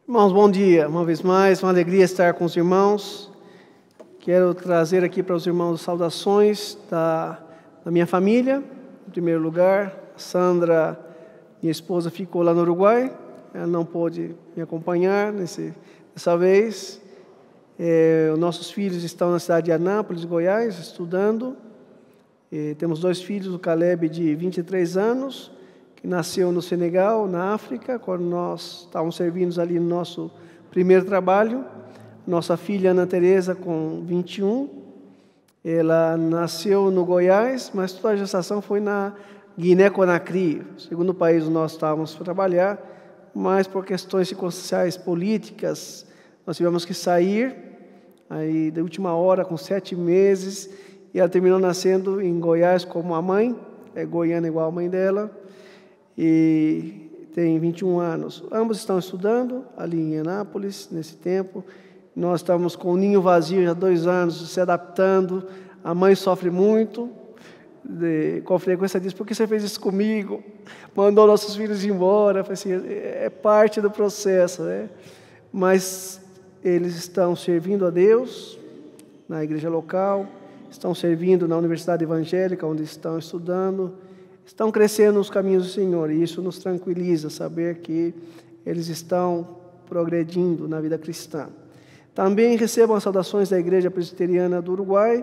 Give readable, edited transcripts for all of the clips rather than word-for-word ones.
Irmãos, bom dia. Uma vez mais, uma alegria estar com os irmãos. Quero trazer aqui para os irmãos saudações da minha família. Em primeiro lugar, Sandra, minha esposa, ficou lá no Uruguai. Ela não pôde me acompanhar dessa vez. Os nossos filhos estão na cidade de Anápolis, Goiás, estudando. Temos 2 filhos, o Caleb, de 23 anos, que nasceu no Senegal, na África, quando nós estávamos servindo ali no nosso primeiro trabalho. Nossa filha, Ana Tereza, com 21, ela nasceu no Goiás, mas toda a gestação foi na Guiné-Conakry, segundo país onde nós estávamos para trabalhar, mas por questões circunstanciais políticas, nós tivemos que sair, aí da última hora, com 7 meses, e ela terminou nascendo em Goiás como a mãe, é goiana igual a mãe dela, e tem 21 anos. Ambos estão estudando ali em Anápolis, nesse tempo. Nós estamos com o ninho vazio já há 2 anos, se adaptando. A mãe sofre muito, com frequência diz: por que você fez isso comigo? Mandou nossos filhos embora. Assim, é parte do processo, né? Mas eles estão servindo a Deus na igreja local, estão servindo na Universidade Evangélica, onde estão estudando, estão crescendo nos caminhos do Senhor, e isso nos tranquiliza, saber que eles estão progredindo na vida cristã. Também recebam as saudações da Igreja Presbiteriana do Uruguai.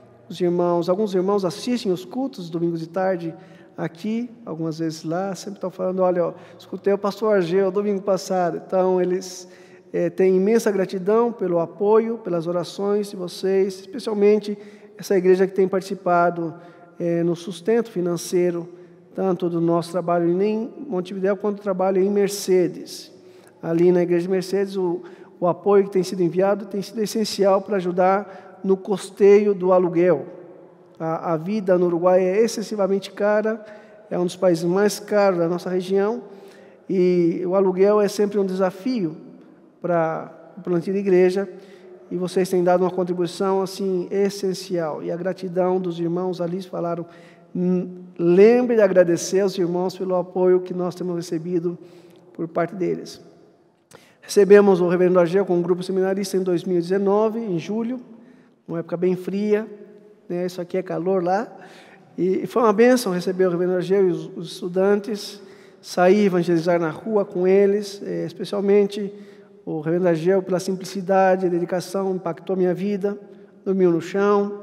Alguns irmãos assistem os cultos, domingos de tarde, aqui, algumas vezes lá, sempre estão falando: olha, escutei o pastor Argel domingo passado. Então, eles têm imensa gratidão pelo apoio, pelas orações de vocês, especialmente essa igreja que tem participado no sustento financeiro, tanto do nosso trabalho em Montevidéu, quanto do trabalho em Mercedes. Ali na igreja de Mercedes, o apoio que tem sido enviado tem sido essencial para ajudar no custeio do aluguel. A vida no Uruguai é excessivamente cara, é um dos países mais caros da nossa região, e o aluguel é sempre um desafio para o plantio de igreja, e vocês têm dado uma contribuição assim essencial. E a gratidão dos irmãos ali falaram: lembre de agradecer aos irmãos pelo apoio que nós temos recebido por parte deles. Recebemos o reverendo Argel com um grupo seminarista em 2019, em julho, uma época bem fria, né? Isso aqui é calor lá, e foi uma bênção receber o reverendo Argel e os estudantes, sair evangelizar na rua com eles, especialmente o reverendo Argel, pela simplicidade e dedicação, impactou minha vida. Dormiu no chão,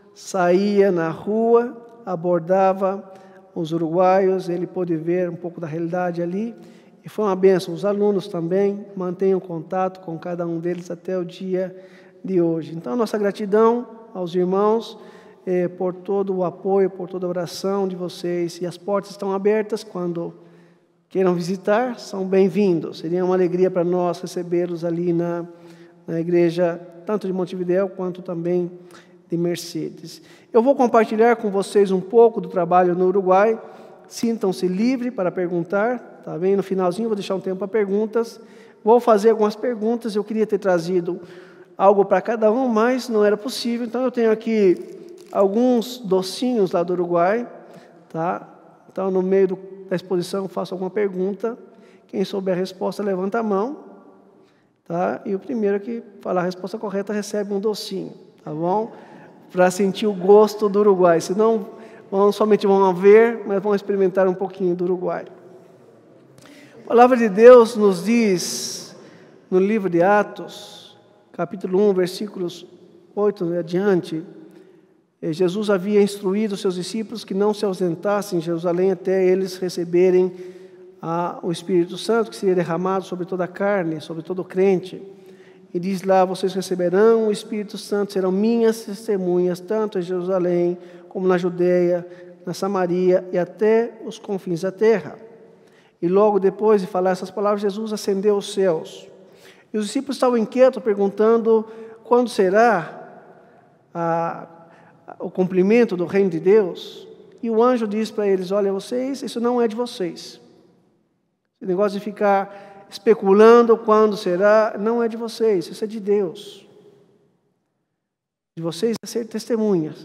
saía na rua, abordava os uruguaios, ele pôde ver um pouco da realidade ali, e foi uma bênção. Os alunos também mantenham contato com cada um deles até o dia de hoje. Então, nossa gratidão aos irmãos por todo o apoio, por toda a oração de vocês, e as portas estão abertas quando queiram visitar, são bem-vindos. Seria uma alegria para nós recebê-los ali na igreja, tanto de Montevidéu quanto também de Mercedes. Eu vou compartilhar com vocês um pouco do trabalho no Uruguai. Sintam-se livres para perguntar, tá bem? No finalzinho vou deixar um tempo para perguntas. Vou fazer algumas perguntas. Eu queria ter trazido algo para cada um, mas não era possível. Então eu tenho aqui alguns docinhos lá do Uruguai, tá? Então no meio da exposição, faço alguma pergunta. Quem souber a resposta, levanta a mão, tá? E o primeiro que falar a resposta correta recebe um docinho, tá bom? Para sentir o gosto do Uruguai. Senão, somente vão ver, mas vão experimentar um pouquinho do Uruguai. A palavra de Deus nos diz, no livro de Atos, capítulo 1, versículos 8 e adiante, Jesus havia instruído os seus discípulos que não se ausentassem em Jerusalém até eles receberem o Espírito Santo, que seria derramado sobre toda a carne, sobre todo crente. E diz lá: vocês receberão o Espírito Santo, serão minhas testemunhas, tanto em Jerusalém, como na Judeia, na Samaria e até os confins da terra. E logo depois de falar essas palavras, Jesus ascendeu aos céus. E os discípulos estavam inquietos, perguntando: quando será o cumprimento do reino de Deus? E o anjo diz para eles: olha, vocês, isso não é de vocês. Esse negócio de ficar especulando quando será, não é de vocês, isso é de Deus. De vocês é ser testemunhas,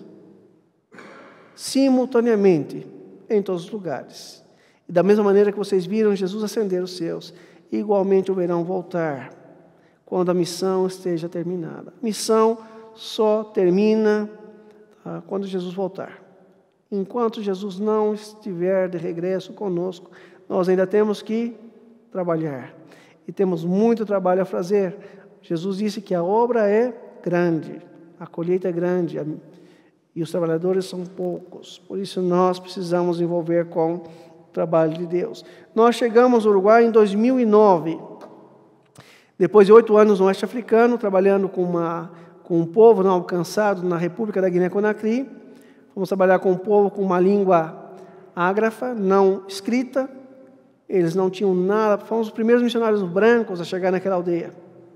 simultaneamente, em todos os lugares. E da mesma maneira que vocês viram Jesus ascender os céus, igualmente o verão voltar, quando a missão esteja terminada. A missão só termina quando Jesus voltar. Enquanto Jesus não estiver de regresso conosco, nós ainda temos que trabalhar. E temos muito trabalho a fazer. Jesus disse que a obra é grande, a colheita é grande, e os trabalhadores são poucos. Por isso nós precisamos envolver com o trabalho de Deus. Nós chegamos ao Uruguai em 2009. Depois de 8 anos no oeste africano, trabalhando com um povo não alcançado na República da Guiné-Conakry. Fomos trabalhar com um povo com uma língua ágrafa, não escrita. Eles não tinham nada. Fomos os primeiros missionários brancos a chegar naquela aldeia.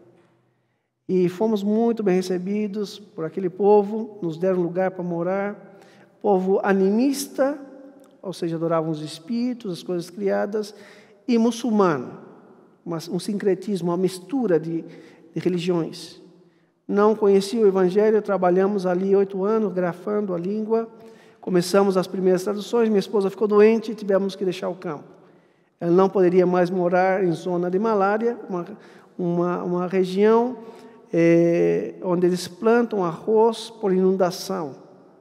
E fomos muito bem recebidos por aquele povo. Nos deram lugar para morar. Povo animista, ou seja, adoravam os espíritos, as coisas criadas. E muçulmano, um sincretismo, uma mistura de religiões. Não conhecia o Evangelho, trabalhamos ali 8 anos, grafando a língua. Começamos as primeiras traduções, minha esposa ficou doente e tivemos que deixar o campo. Ela não poderia mais morar em zona de malária, uma região onde eles plantam arroz por inundação.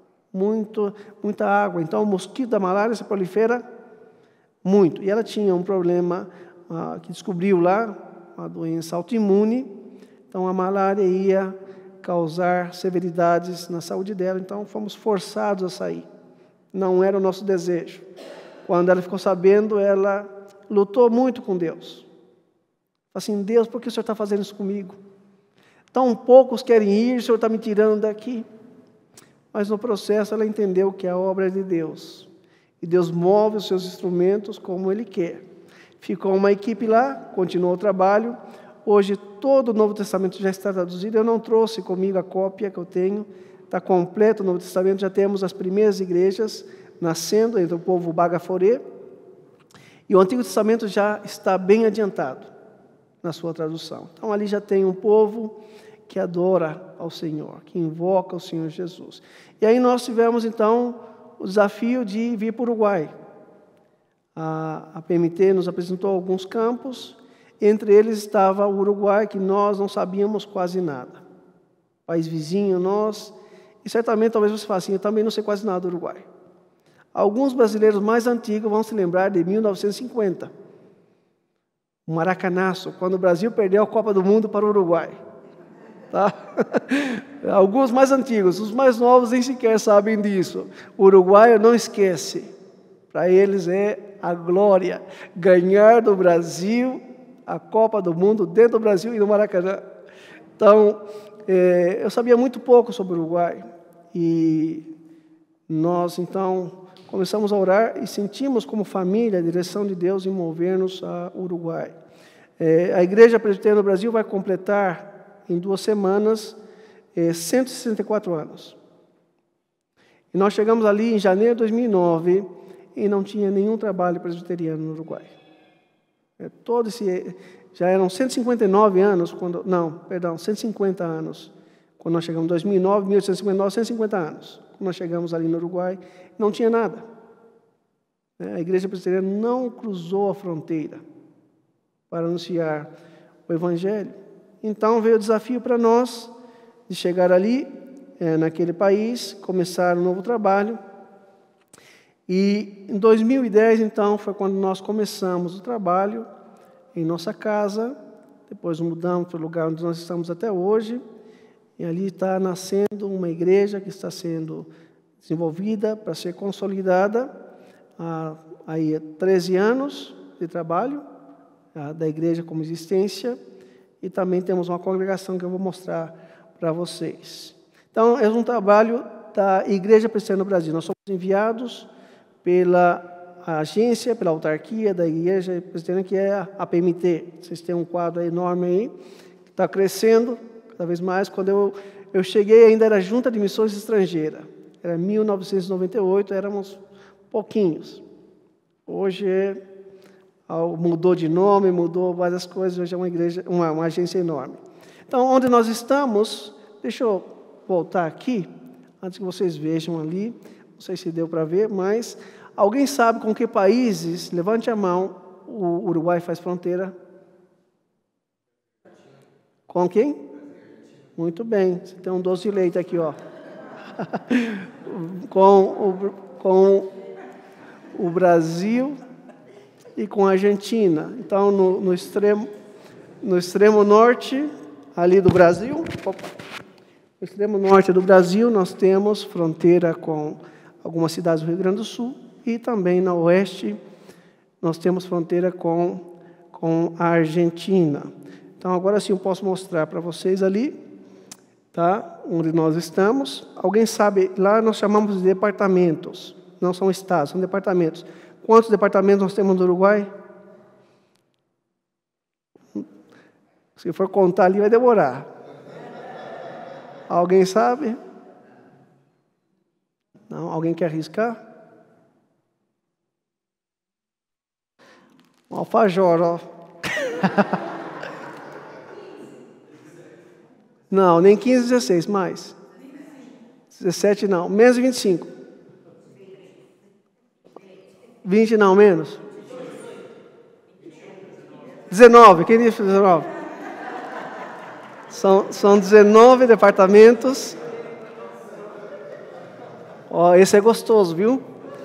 Muita água. Então, o mosquito da malária se prolifera muito. E ela tinha um problema que descobriu lá, uma doença autoimune. Então, a malária ia causar severidades na saúde dela. Então, fomos forçados a sair. Não era o nosso desejo. Quando ela ficou sabendo, ela lutou muito com Deus. Assim, Deus, por que o Senhor está fazendo isso comigo? Tão poucos querem ir, o Senhor está me tirando daqui. Mas no processo ela entendeu que a obra é de Deus. E Deus move os seus instrumentos como Ele quer. Ficou uma equipe lá, continuou o trabalho. Hoje todo o Novo Testamento já está traduzido. Eu não trouxe comigo a cópia que eu tenho. Está completo o Novo Testamento. Já temos as primeiras igrejas nascendo entre o povo Bagaforê. E o Antigo Testamento já está bem adiantado na sua tradução. Então ali já tem um povo que adora ao Senhor, que invoca o Senhor Jesus. E aí nós tivemos então o desafio de vir para o Uruguai. A PMT nos apresentou alguns campos, entre eles estava o Uruguai, que nós não sabíamos quase nada. País vizinho nós, e certamente talvez você fale assim, eu também não sei quase nada do Uruguai. Alguns brasileiros mais antigos vão se lembrar de 1950. O Maracanaço, quando o Brasil perdeu a Copa do Mundo para o Uruguai. Tá? Alguns mais antigos, os mais novos nem sequer sabem disso. O uruguaio não esquece. Para eles é a glória ganhar do Brasil a Copa do Mundo dentro do Brasil e no Maracanã. Então, eu sabia muito pouco sobre o Uruguai. E nós, então, começamos a orar e sentimos como família a direção de Deus em mover-nos ao Uruguai. A Igreja Presbiteriana do Brasil vai completar em 2 semanas, 164 anos. E nós chegamos ali em janeiro de 2009 e não tinha nenhum trabalho presbiteriano no Uruguai. Já eram 159 anos, 150 anos. Quando nós chegamos em 2009, 1859, 150 anos. Quando nós chegamos ali no Uruguai, não tinha nada. A Igreja Presbiteriana não cruzou a fronteira para anunciar o Evangelho. Então veio o desafio para nós de chegar ali, naquele país, começar um novo trabalho. E em 2010, então, foi quando nós começamos o trabalho em nossa casa. Depois mudamos para o lugar onde nós estamos até hoje. E ali está nascendo uma igreja que está sendo desenvolvida para ser consolidada. Aí 13 anos de trabalho da igreja como existência. E também temos uma congregação que eu vou mostrar para vocês. Então, é um trabalho da Igreja Presbiteriana do Brasil. Nós somos enviados pela agência, pela autarquia da Igreja Presbiteriana, que é a PMT. Vocês têm um quadro enorme aí, que está crescendo cada vez mais. Quando eu cheguei, ainda era Junta de Missões Estrangeira. Era 1998, éramos pouquinhos. Hoje mudou de nome, mudou várias coisas, hoje é uma igreja, uma agência enorme. Então, onde nós estamos, deixa eu voltar aqui, antes que vocês vejam ali, não sei se deu para ver, mas alguém sabe com que países, levante a mão, o Uruguai faz fronteira? Com quem? Muito bem, você tem um doce de leite aqui, ó. com o Brasil e com a Argentina. Então, no extremo norte, ali do Brasil, no extremo norte do Brasil, nós temos fronteira com algumas cidades do Rio Grande do Sul e também no oeste nós temos fronteira com a Argentina. Então, agora sim eu posso mostrar para vocês ali, tá? Onde nós estamos. Alguém sabe, lá nós chamamos de departamentos, não são estados, são departamentos. Quantos departamentos nós temos no Uruguai? Se for contar ali, vai demorar. Alguém sabe? Não? Alguém quer arriscar? Um alfajor, ó. Não, nem 15, 16, mais. 17 não, menos de 25. 20 não, menos. 19, quem disse 19? São 19 departamentos. Ó, esse é gostoso, viu?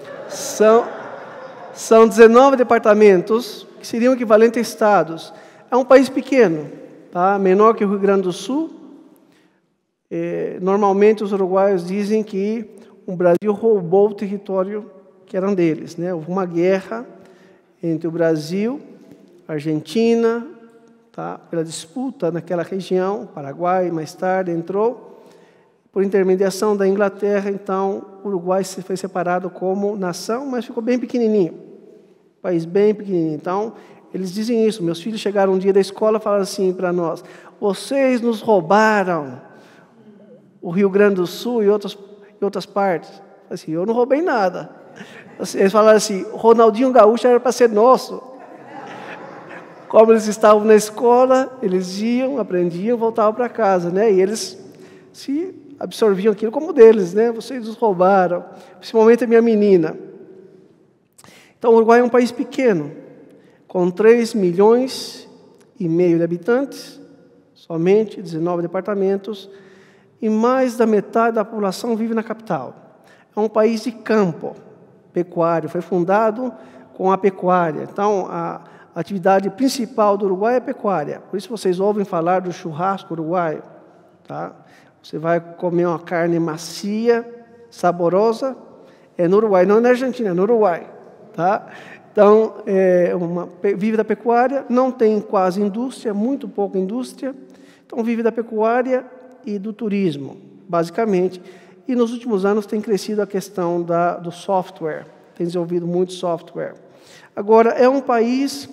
São 19 departamentos, que seriam equivalentes a estados. É um país pequeno, tá? Menor que o Rio Grande do Sul. Normalmente os uruguaios dizem que o Brasil roubou o território que eram deles, né? Houve uma guerra entre o Brasil, a Argentina, tá? Pela disputa naquela região, o Paraguai mais tarde entrou, por intermediação da Inglaterra, então o Uruguai foi separado como nação, mas ficou bem pequenininho, país bem pequenininho. Então eles dizem isso. Meus filhos chegaram um dia da escola e falaram assim para nós: vocês nos roubaram o Rio Grande do Sul e outras partes. Assim, eu não roubei nada. Eles falaram assim: Ronaldinho Gaúcho era para ser nosso. Como eles estavam na escola, eles iam, aprendiam, voltavam para casa, né? E eles se absorviam aquilo como deles, né? Vocês nos roubaram. Principalmente a minha menina. Então, o Uruguai é um país pequeno, com 3,5 milhões de habitantes, somente 19 departamentos, e mais da metade da população vive na capital. É um país de campo, pecuário, foi fundado com a pecuária. Então, a atividade principal do Uruguai é a pecuária. Por isso vocês ouvem falar do churrasco uruguaio. Tá? Você vai comer uma carne macia, saborosa, é no Uruguai, não é na Argentina, é no Uruguai. Tá? Então, vive da pecuária, não tem quase indústria, muito pouca indústria. Então, vive da pecuária e do turismo, basicamente. E nos últimos anos tem crescido a questão do software, tem desenvolvido muito software. Agora, é um país...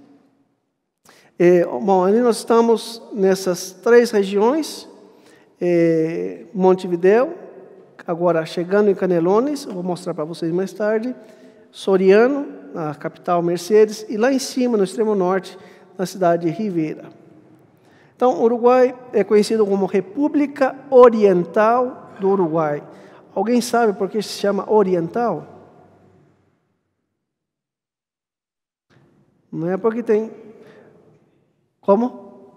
ali nós estamos nessas 3 regiões, Montevideo, agora chegando em Canelones, vou mostrar para vocês mais tarde, Soriano, a capital Mercedes, e lá em cima, no extremo norte, na cidade de Rivera. Então, o Uruguai é conhecido como República Oriental do Uruguai. Alguém sabe por que se chama oriental? Não é porque tem... Como?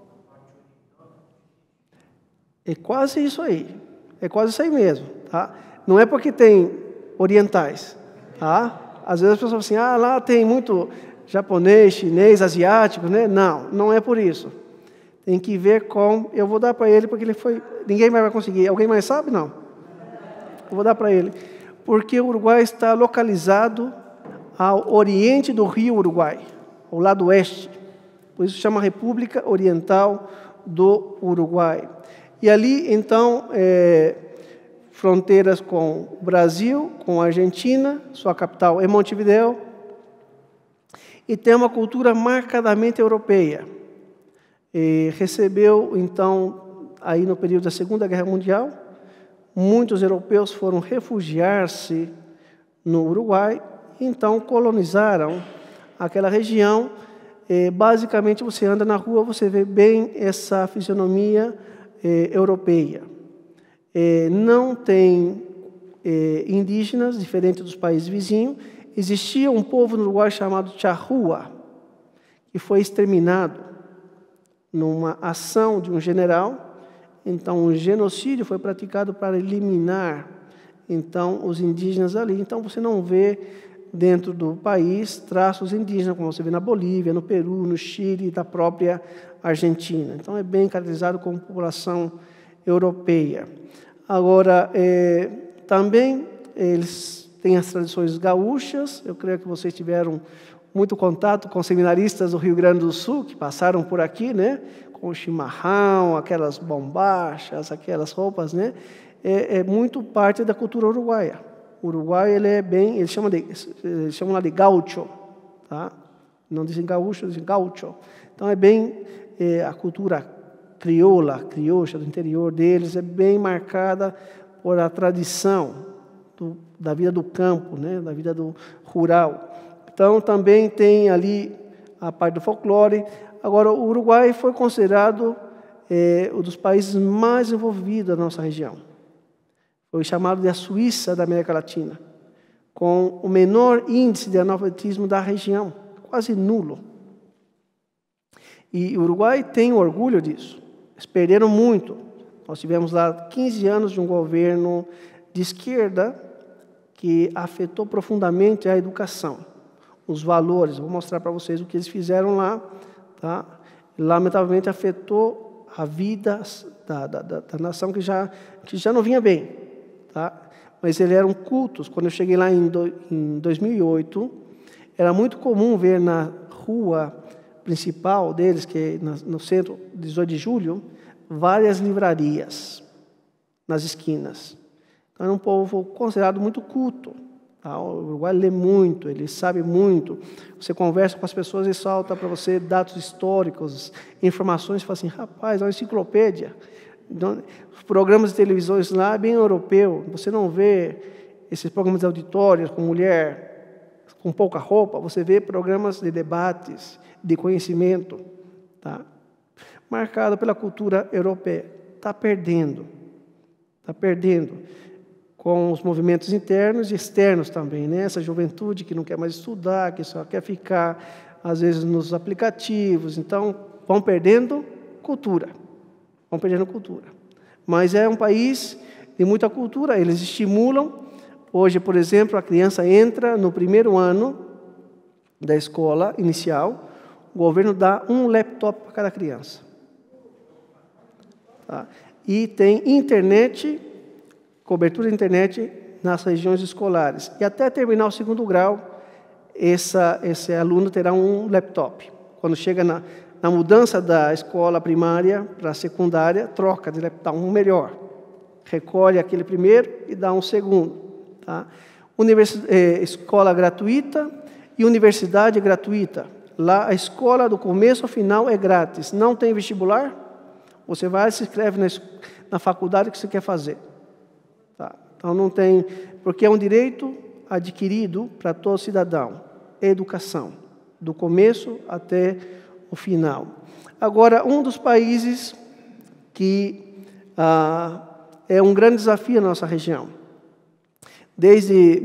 É quase isso aí. É quase isso aí mesmo. Tá? Não é porque tem orientais. Tá? Às vezes as pessoas falam assim, lá tem muito japonês, chinês, asiático, né? Não, não é por isso. Tem que ver com... Eu vou dar para ele, porque ele foi... Ninguém mais vai conseguir. Alguém mais sabe? Não. Eu vou dar para ele. Porque o Uruguai está localizado ao oriente do rio Uruguai, ao lado oeste. Por isso chama República Oriental do Uruguai. E ali, então, fronteiras com o Brasil, com a Argentina, sua capital é Montevideo, e tem uma cultura marcadamente europeia. Recebeu, então, aí no período da Segunda Guerra Mundial, muitos europeus foram refugiar-se no Uruguai, então colonizaram aquela região. Basicamente, você anda na rua, você vê bem essa fisionomia europeia. Não tem indígenas, diferente dos países vizinhos. Existia um povo no Uruguai chamado Charrúa, que foi exterminado numa ação de um general. Então, um genocídio foi praticado para eliminar, então, os indígenas ali. Então, você não vê dentro do país traços indígenas, como você vê na Bolívia, no Peru, no Chile, da própria Argentina. Então, é bem caracterizado como população europeia. Agora, também eles têm as tradições gaúchas. Eu creio que vocês tiveram muito contato com seminaristas do Rio Grande do Sul, que passaram por aqui, né? Com o chimarrão, aquelas bombachas, aquelas roupas, né? É muito parte da cultura uruguaia. O Uruguai, eles chamam lá de gaúcho, tá? Não dizem gaúcho, dizem gaúcho. Então, é bem a cultura crioula, criocha do interior deles, é bem marcada por a tradição da vida do campo, né? Da vida do rural. Então, também tem ali a parte do folclore. Agora, o Uruguai foi considerado um dos países mais envolvidos da nossa região. Foi chamado de a Suíça da América Latina, com o menor índice de analfabetismo da região, quase nulo. E o Uruguai tem orgulho disso. Eles perderam muito. Nós tivemos lá 15 anos de um governo de esquerda que afetou profundamente a educação, os valores. Vou mostrar para vocês o que eles fizeram lá. Tá? Lamentavelmente afetou a vida da nação que já não vinha bem. Tá? Mas eles eram cultos. Quando eu cheguei lá em 2008, era muito comum ver na rua principal deles, que no centro, 18 de julho, várias livrarias nas esquinas. Então, era um povo considerado muito culto. Tá? O Uruguai lê muito, ele sabe muito. Você conversa com as pessoas e solta para você dados históricos, informações, e fala assim, rapaz, é uma enciclopédia. Então, os programas de televisão lá é bem europeu. Você não vê esses programas de auditórios com mulher com pouca roupa. Você vê programas de debates, de conhecimento, tá? Marcado pela cultura europeia. Está perdendo. Está perdendo. Com os movimentos internos e externos também, né? Essa juventude que não quer mais estudar, que só quer ficar, às vezes, nos aplicativos. Então, vão perdendo cultura. Vão perdendo cultura. Mas é um país de muita cultura, eles estimulam. Hoje, por exemplo, a criança entra no primeiro ano da escola inicial, o governo dá um laptop para cada criança. Tá? E tem internet, cobertura de internet nas regiões escolares. E até terminar o segundo grau, esse aluno terá um laptop. Quando chega na mudança da escola primária para a secundária, troca de laptop, um melhor. Recolhe aquele primeiro e dá um segundo. Tá? Escola gratuita e universidade gratuita. Lá a escola do começo ao final é grátis. Não tem vestibular, você vai e se inscreve na faculdade que você quer fazer. Tá? Então não tem, porque é um direito adquirido para todo cidadão. Educação, do começo até o final. Agora, um dos países que é um grande desafio na nossa região. Desde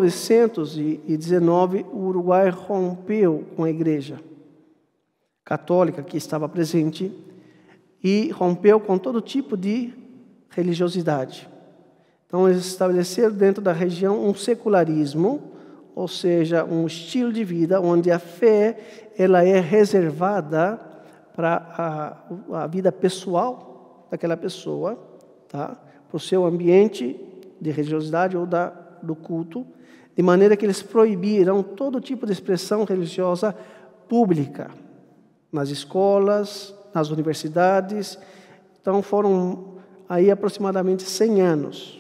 1919, o Uruguai rompeu com a Igreja Católica que estava presente e rompeu com todo tipo de religiosidade. Então, eles estabeleceram dentro da região um secularismo, ou seja, um estilo de vida onde a fé ela é reservada para a vida pessoal daquela pessoa, tá? Para o seu ambiente de religiosidade ou do culto, de maneira que eles proibiram todo tipo de expressão religiosa pública, nas escolas, nas universidades. Então, foram aí aproximadamente 100 anos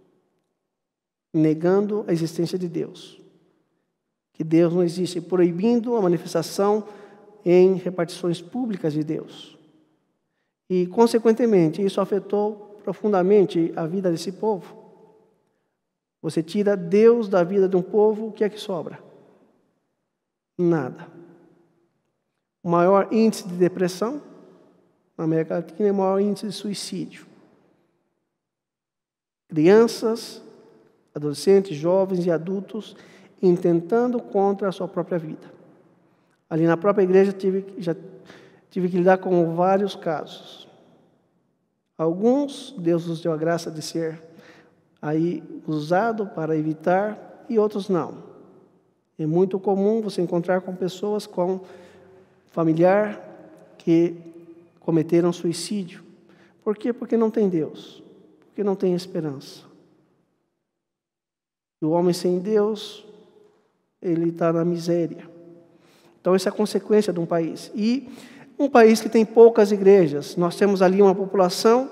negando a existência de Deus. Que Deus não existe, proibindo a manifestação em repartições públicas de Deus. E, consequentemente, isso afetou profundamente a vida desse povo. Você tira Deus da vida de um povo, o que é que sobra? Nada. O maior índice de depressão na América Latina é o maior índice de suicídio. Crianças, adolescentes, jovens e adultos intentando contra a sua própria vida. Ali na própria igreja tive que lidar com vários casos. Alguns, Deus nos deu a graça de ser aí usado para evitar, e outros não. É muito comum você encontrar com pessoas com familiar que cometeram suicídio. Por quê? Porque não tem Deus, porque não tem esperança. E o homem sem Deus, ele está na miséria. Então, essa é a consequência de um país. E um país que tem poucas igrejas, nós temos ali uma população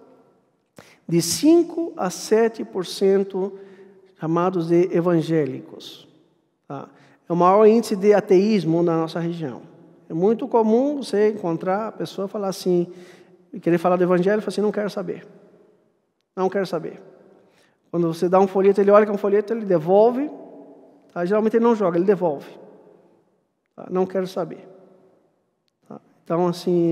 de 5 a 7% chamados de evangélicos. Tá? É o maior índice de ateísmo na nossa região. É muito comum você encontrar a pessoa falar assim, querer falar do evangelho e falar assim, não quero saber. Não quero saber. Quando você dá um folheto, ele olha com um folheto, ele devolve. Tá? Geralmente ele não joga, ele devolve. Tá? Não quero saber. Tá? Então, assim,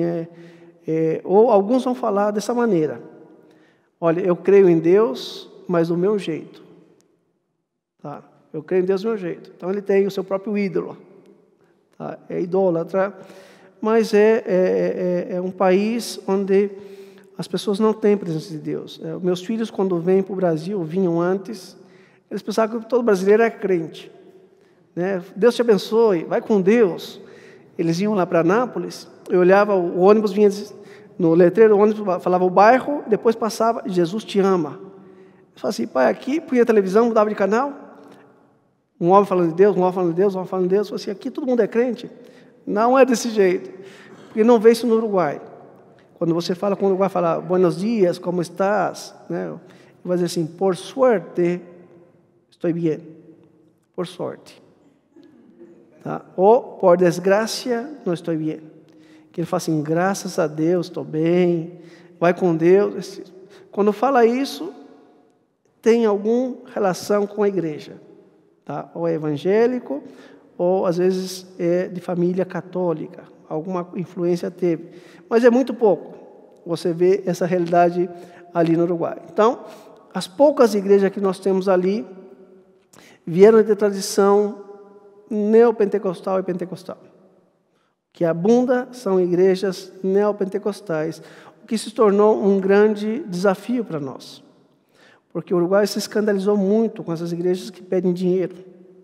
ou alguns vão falar dessa maneira. Olha, eu creio em Deus, mas do meu jeito. Tá? Eu creio em Deus do meu jeito. Então, ele tem o seu próprio ídolo. Tá? É idólatra. Mas é um país onde as pessoas não têm presença de Deus. Meus filhos, quando vêm para o Brasil, vinham antes, eles pensavam que todo brasileiro é crente. Né? Deus te abençoe, vai com Deus. Eles iam lá para Anápolis, eu olhava, o ônibus vinha no letreiro, o ônibus falava o bairro, depois passava, Jesus te ama. Eu falava assim, pai, aqui, punha a televisão, mudava de canal, um homem falando de Deus, um homem falando de Deus, um homem falando de Deus, eu falava assim, aqui todo mundo é crente. Não é desse jeito, porque não vê isso no Uruguai. Quando você fala com o Uruguai, fala, buenos dias, como estás? Né? Vai dizer assim, por suerte, estou bem. Por sorte. Tá? Ou, por desgraça, não estou bem. Que ele fala assim, graças a Deus, estou bem, vai com Deus. Quando fala isso, tem alguma relação com a igreja. Tá? Ou é evangélico, ou às vezes é de família católica. Alguma influência teve. Mas é muito pouco. Você vê essa realidade ali no Uruguai. Então, as poucas igrejas que nós temos ali vieram de tradição neopentecostal e pentecostal. O que abunda são igrejas neopentecostais, o que se tornou um grande desafio para nós. Porque o Uruguai se escandalizou muito com essas igrejas que pedem dinheiro.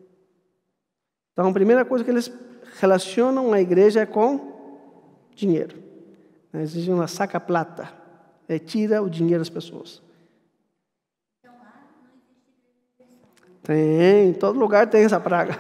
Então, a primeira coisa que eles relacionam a igreja é com dinheiro. Exigem uma saca-plata. Tira o dinheiro das pessoas. Então, lá não existe tem, em todo lugar tem essa praga.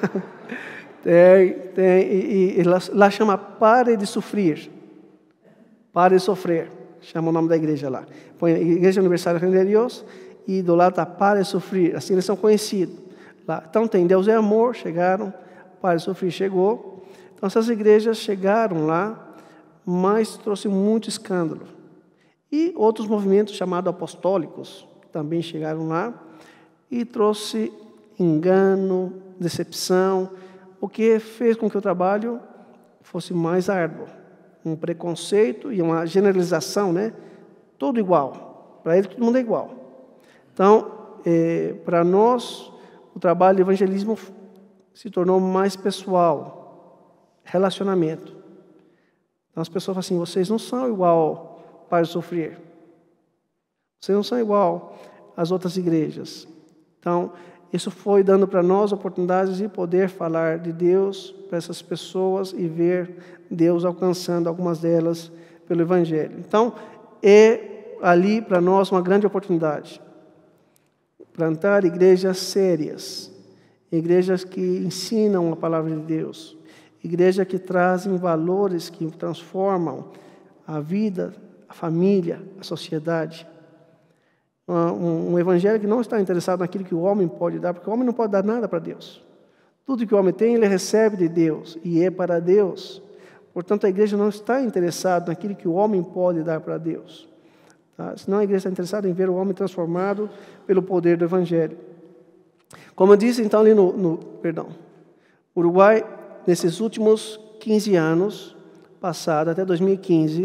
tem. E lá chama Pare de Sofrer. Pare de Sofrer. Chama o nome da igreja lá. Põe Igreja Universal de Deus e do lado está Pare de Sofrer. Assim eles são conhecidos. Lá. Então tem Deus é Amor, chegaram. Pare de Sofrer chegou. Então essas igrejas chegaram lá, mas trouxe muito escândalo. E outros movimentos chamados apostólicos também chegaram lá e trouxe engano, decepção, o que fez com que o trabalho fosse mais árduo. Um preconceito e uma generalização, né? Tudo igual. Para ele, todo mundo é igual. Então, para nós, o trabalho de evangelismo se tornou mais pessoal, relacionamento. Então, as pessoas falam assim, vocês não são igual para sofrer. Vocês não são igual às outras igrejas. Então, isso foi dando para nós oportunidades de poder falar de Deus para essas pessoas e ver Deus alcançando algumas delas pelo Evangelho. Então, é ali para nós uma grande oportunidade. Plantar igrejas sérias, igrejas que ensinam a palavra de Deus, igrejas que trazem valores que transformam a vida, a família, a sociedade. Um evangelho que não está interessado naquilo que o homem pode dar, porque o homem não pode dar nada para Deus. Tudo que o homem tem, ele recebe de Deus, e é para Deus. Portanto, a igreja não está interessada naquilo que o homem pode dar para Deus. Tá? Senão a igreja está interessada em ver o homem transformado pelo poder do evangelho. Como eu disse, então, ali no Uruguai, nesses últimos 15 anos, passados até 2015,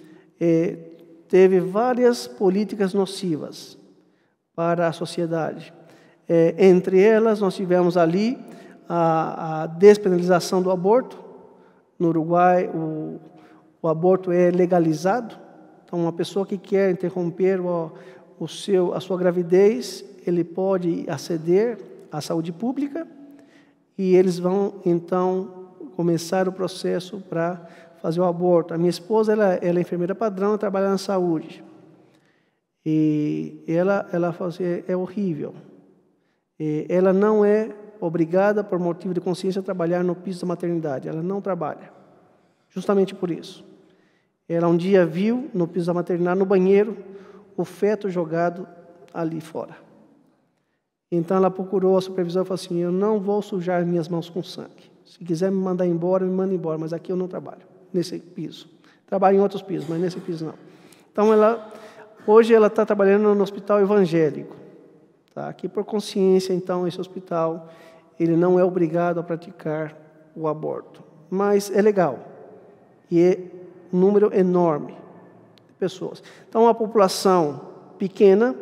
teve várias políticas nocivas para a sociedade. Entre elas, nós tivemos ali a despenalização do aborto. No Uruguai, o aborto é legalizado. Então, uma pessoa que quer interromper a sua gravidez, ele pode aceder à saúde pública e eles vão, então, começar o processo para fazer o aborto. A minha esposa, ela é enfermeira padrão, trabalha na saúde. E ela fala assim, é horrível. Ela não é obrigada, por motivo de consciência, a trabalhar no piso da maternidade. Ela não trabalha, justamente por isso. Ela um dia viu, no piso da maternidade, no banheiro, o feto jogado ali fora. Então, ela procurou a supervisão e falou assim, eu não vou sujar minhas mãos com sangue. Se quiser me mandar embora, me manda embora, mas aqui eu não trabalho, nesse piso. Trabalho em outros pisos, mas nesse piso não. Então, hoje ela está trabalhando no hospital evangélico. Tá? Aqui, por consciência, então, esse hospital, ele não é obrigado a praticar o aborto. Mas é legal. E é um número enorme de pessoas. Então, uma população pequena,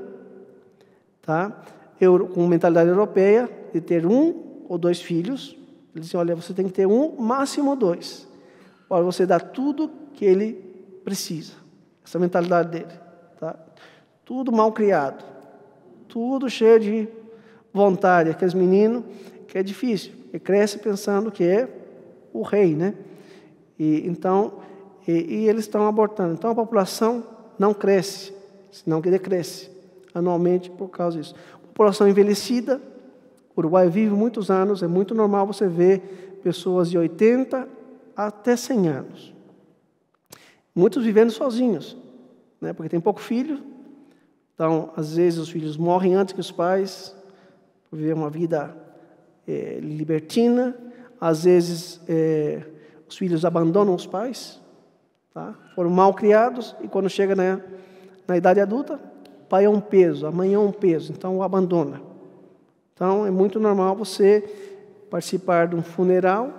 tá? Com mentalidade europeia, de ter 1 ou 2 filhos. Eles dizem, olha, você tem que ter 1, máximo 2. Olha, você dá tudo que ele precisa. Essa mentalidade dele. Tá? Tudo mal criado. Tudo cheio de vontade. Aqueles meninos que é difícil. Ele cresce pensando que é o rei, né? E eles estão abortando. Então, a população não cresce, senão que decresce anualmente por causa disso. População envelhecida. O Uruguai vive muitos anos. É muito normal você ver pessoas de 80 até 100 anos. Muitos vivendo sozinhos, né? Porque tem pouco filho. Então, às vezes, os filhos morrem antes que os pais, por viver uma vida libertina. Às vezes, os filhos abandonam os pais, tá? Foram mal criados, e quando chega na idade adulta, o pai é um peso, a mãe é um peso, então o abandona. Então, é muito normal você participar de um funeral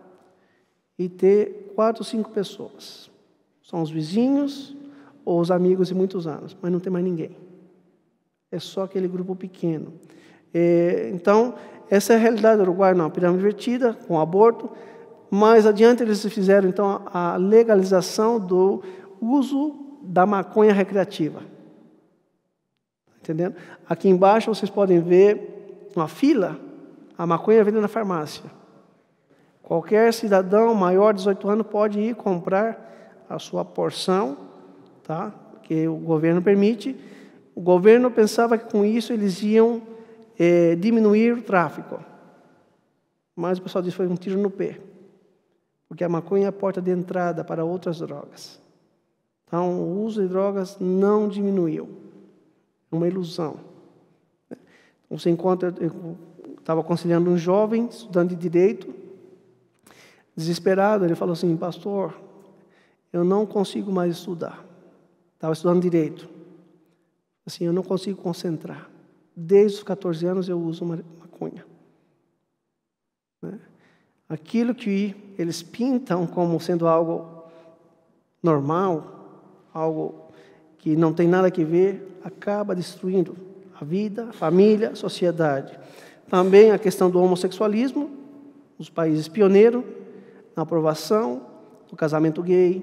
e ter 4 ou 5 pessoas. São os vizinhos ou os amigos de muitos anos, mas não tem mais ninguém. É só aquele grupo pequeno. Então, essa é a realidade do Uruguai, não, pirâmide invertida, com aborto. Mais adiante, eles fizeram, então, a legalização do uso da maconha recreativa. Entendendo? Aqui embaixo, vocês podem ver uma fila, a maconha vendida na farmácia. Qualquer cidadão maior de 18 anos pode ir comprar a sua porção, tá? Que o governo permite. O governo pensava que com isso eles iam diminuir o tráfico. Mas o pessoal disse que foi um tiro no pé. Porque a maconha é a porta de entrada para outras drogas. Então, o uso de drogas não diminuiu. É uma ilusão. Você encontra, eu estava aconselhando um jovem, estudante de Direito, desesperado, ele falou assim, pastor, eu não consigo mais estudar. Estava estudando Direito. Assim, eu não consigo concentrar. Desde os 14 anos eu uso maconha. Né? Aquilo que eles pintam como sendo algo normal, algo que não tem nada a ver, acaba destruindo a vida, a família, a sociedade. Também a questão do homossexualismo, os países pioneiros, na aprovação do casamento gay,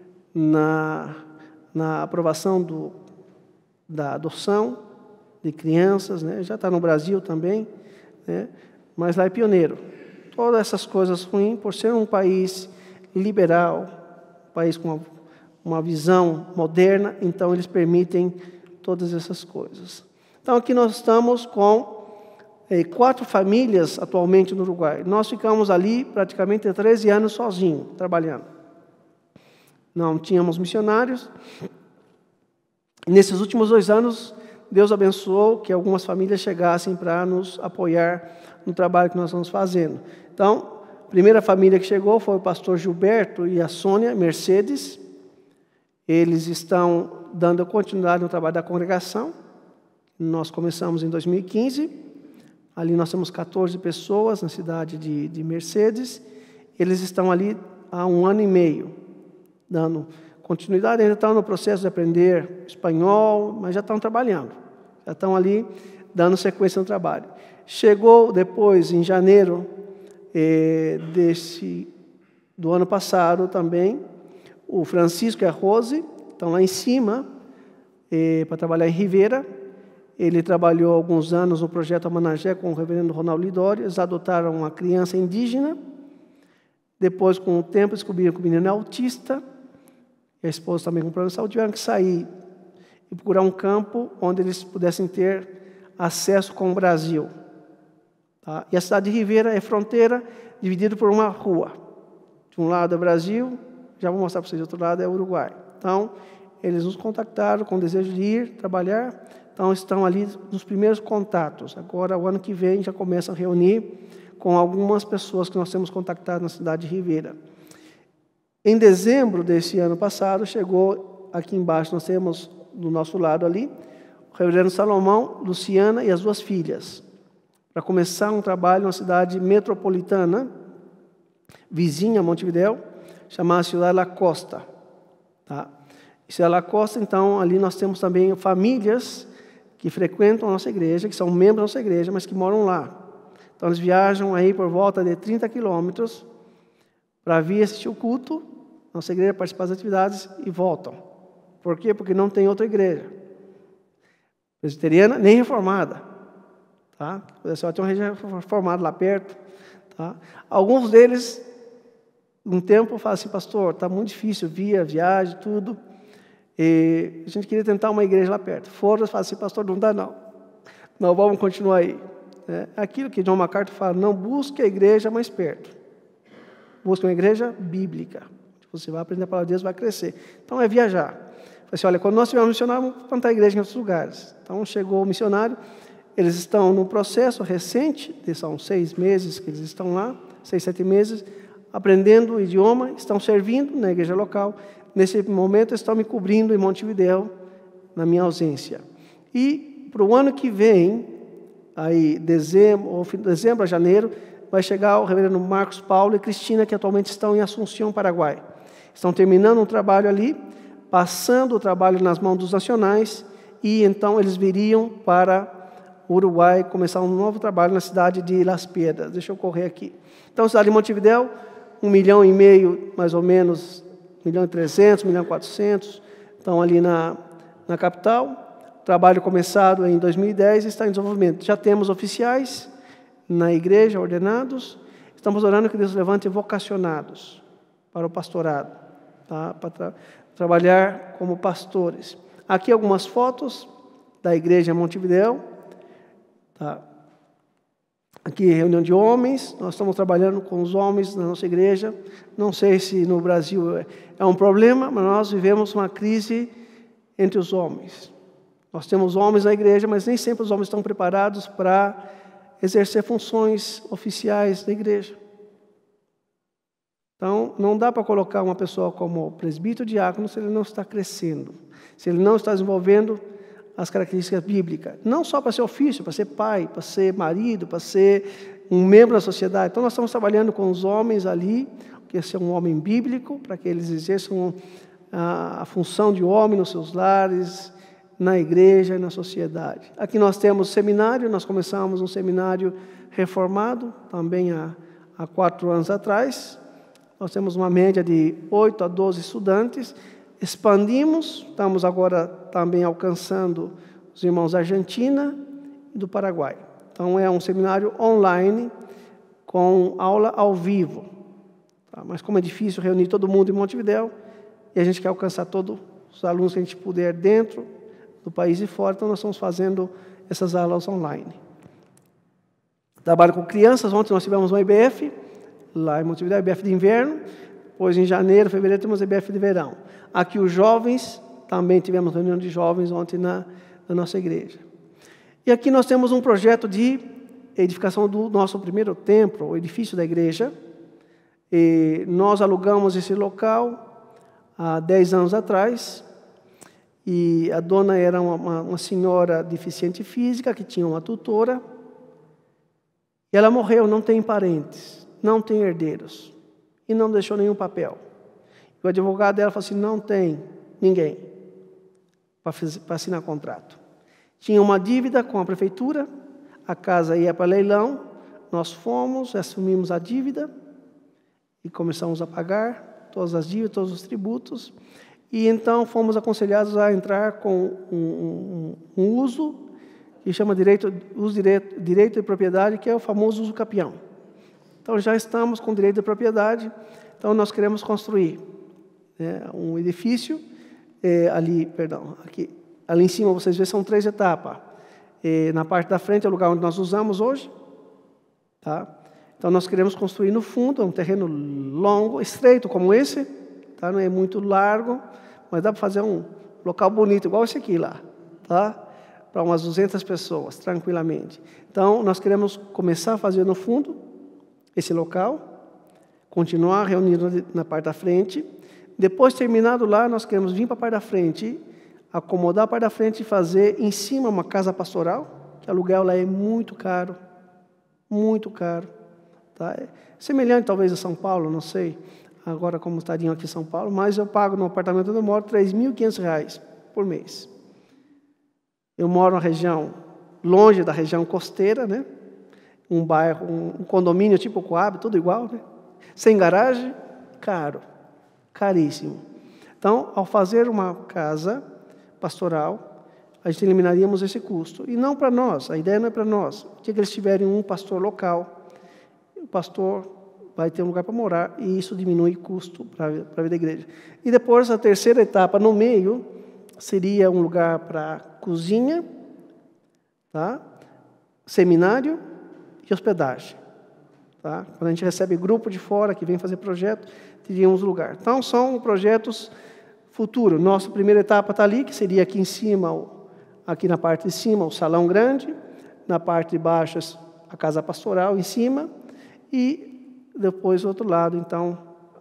na aprovação da adoção de crianças, né? Já está no Brasil também, né? Mas lá é pioneiro. Todas essas coisas ruins, por ser um país liberal, um país com uma visão moderna, então eles permitem todas essas coisas. Então aqui nós estamos com 4 famílias atualmente no Uruguai. Nós ficamos ali praticamente 13 anos sozinhos, trabalhando. Não tínhamos missionários. Nesses últimos 2 anos, Deus abençoou que algumas famílias chegassem para nos apoiar no trabalho que nós estamos fazendo. Então, a primeira família que chegou foi o pastor Gilberto e a Sônia Mercedes. Eles estão dando continuidade no trabalho da congregação. Nós começamos em 2015. Ali nós temos 14 pessoas na cidade de Mercedes. Eles estão ali há 1 ano e meio, dando continuidade. Ainda estão no processo de aprender espanhol, mas já estão trabalhando. Já estão ali dando sequência no trabalho. Chegou depois, em janeiro do ano passado também, o Francisco e a Rose estão lá em cima para trabalhar em Rivera. Ele trabalhou alguns anos no projeto Amanagé com o reverendo Ronaldo Lidório. Eles adotaram uma criança indígena. Depois, com o tempo, descobriram que o menino é autista. E a esposa também com problema de saúde. Tiveram que sair e procurar um campo onde eles pudessem ter acesso com o Brasil. Tá? E a cidade de Rivera é fronteira, dividida por uma rua. De um lado é Brasil, já vou mostrar para vocês, do outro lado é Uruguai. Então, eles nos contactaram com o desejo de ir trabalhar. Então, estão ali nos primeiros contatos. Agora, o ano que vem, já começam a reunir com algumas pessoas que nós temos contactado na cidade de Rivera. Em dezembro desse ano passado, chegou aqui embaixo, nós temos do nosso lado ali, o reverendo Salomão, Luciana e as 2 filhas, para começar um trabalho na cidade metropolitana, vizinha a Montevidéu, chamada Ciudad La Costa. Tá? Ciudad La Costa, então, ali nós temos também famílias que frequentam a nossa igreja, que são membros da nossa igreja, mas que moram lá. Então, eles viajam aí por volta de 30 quilômetros para vir assistir o culto, nossa igreja, participar das atividades e voltam. Por quê? Porque não tem outra igreja presbiteriana nem reformada. Tá? Só tem uma igreja reformada lá perto. Tá? Alguns deles, um tempo, falam assim, pastor, está muito difícil vir, viagem, tudo. E a gente queria tentar uma igreja lá perto. Foram e falaram assim, pastor, não dá não. Não, vamos continuar aí. Aquilo que John MacArthur fala, não busque a igreja mais perto. Busque uma igreja bíblica. Você vai aprender a palavra de Deus, vai crescer. Então é viajar. Falei assim, olha, quando nós tivermos missionário, vamos plantar a igreja em outros lugares. Então chegou o missionário, eles estão num processo recente, são 6 meses que eles estão lá, 6, 7 meses, aprendendo o idioma, estão servindo na igreja local. Nesse momento, estão me cobrindo em Montevidéu, na minha ausência. E para o ano que vem, aí dezembro a janeiro, vai chegar o reverendo Marcos Paulo e Cristina, que atualmente estão em Assunção, Paraguai. Estão terminando um trabalho ali, passando o trabalho nas mãos dos nacionais, e então eles viriam para o Uruguai começar um novo trabalho na cidade de Las Piedras. Deixa eu correr aqui. Então, cidade de Montevidéu, 1,5 milhão, mais ou menos, 1.300.000, 1.400.000, estão ali na capital. O trabalho começado em 2010 está em desenvolvimento. Já temos oficiais na igreja, ordenados. Estamos orando que Deus levante vocacionados para o pastorado, tá? Para trabalhar como pastores. Aqui algumas fotos da igreja Montevidéu. Tá? Aqui reunião de homens, nós estamos trabalhando com os homens na nossa igreja. Não sei se no Brasil é um problema, mas nós vivemos uma crise entre os homens. Nós temos homens na igreja, mas nem sempre os homens estão preparados para exercer funções oficiais da igreja. Então, não dá para colocar uma pessoa como presbítero, diácono, se ele não está crescendo, se ele não está desenvolvendo as características bíblicas. Não só para ser ofício, para ser pai, para ser marido, para ser um membro da sociedade. Então, nós estamos trabalhando com os homens ali, que é ser um homem bíblico, para que eles exerçam a função de homem nos seus lares, na igreja e na sociedade. Aqui nós temos seminário, nós começamos um seminário reformado, também há 4 anos atrás. Nós temos uma média de 8 a 12 estudantes. Expandimos, estamos agora também alcançando os irmãos da Argentina e do Paraguai. Então, é um seminário online, com aula ao vivo. Tá? Mas como é difícil reunir todo mundo em Montevidéu, e a gente quer alcançar todos os alunos que a gente puder dentro do país e fora, então nós estamos fazendo essas aulas online. Trabalho com crianças, ontem nós tivemos uma IBF, lá em Montevidéu, IBF de inverno, depois em janeiro, fevereiro, temos IBF de verão. Aqui os jovens, também tivemos reunião de jovens ontem na nossa igreja. E aqui nós temos um projeto de edificação do nosso primeiro templo, o edifício da igreja. E nós alugamos esse local há 10 anos atrás, e a dona era uma senhora deficiente física, que tinha uma tutora, e ela morreu, não tem parentes, não tem herdeiros, e não deixou nenhum papel. O advogado dela falou assim, não tem ninguém para assinar contrato. Tinha uma dívida com a prefeitura, a casa ia para leilão, nós fomos, assumimos a dívida e começamos a pagar. todas as dívidas, todos os tributos. E então fomos aconselhados a entrar com um uso que chama direito de propriedade, que é o famoso uso capião. Então já estamos com direito de propriedade, então nós queremos construir um edifício, aqui, ali em cima vocês veem, são 3 etapas. Na parte da frente é o lugar onde nós usamos hoje, tá? Então nós queremos construir no fundo, é um terreno longo, estreito como esse, tá? Não é muito largo, mas dá para fazer um local bonito, igual esse aqui lá, tá? Para umas 200 pessoas, tranquilamente. Então nós queremos começar a fazer no fundo esse local, continuar reunindo na parte da frente. Depois, terminado lá, nós queremos vir para a parte da frente, acomodar a parte da frente e fazer em cima uma casa pastoral, que o aluguel lá é muito caro, tá? É semelhante talvez a São Paulo, não sei agora como estariam aqui em São Paulo, mas eu pago no apartamento onde eu moro R$3.500 por mês. Eu moro numa região longe da região costeira, né? Um bairro, um condomínio tipo Coab, tudo igual, né? Sem garagem, caríssimo. Então, ao fazer uma casa pastoral, a gente eliminaríamos esse custo. E não para nós, a ideia não é para nós. O dia que eles tiverem um pastor local, o pastor vai ter um lugar para morar, e isso diminui o custo para a vida da igreja. E depois, a terceira etapa, no meio, seria um lugar para cozinha, tá? Seminário e hospedagem. Tá? Quando a gente recebe grupo de fora que vem fazer projeto, teríamos lugar. Então, são projetos futuros. Nossa primeira etapa está ali, que seria aqui em cima, aqui na parte de cima, o salão grande, na parte de baixo, a casa pastoral em cima, e depois, do outro lado, então,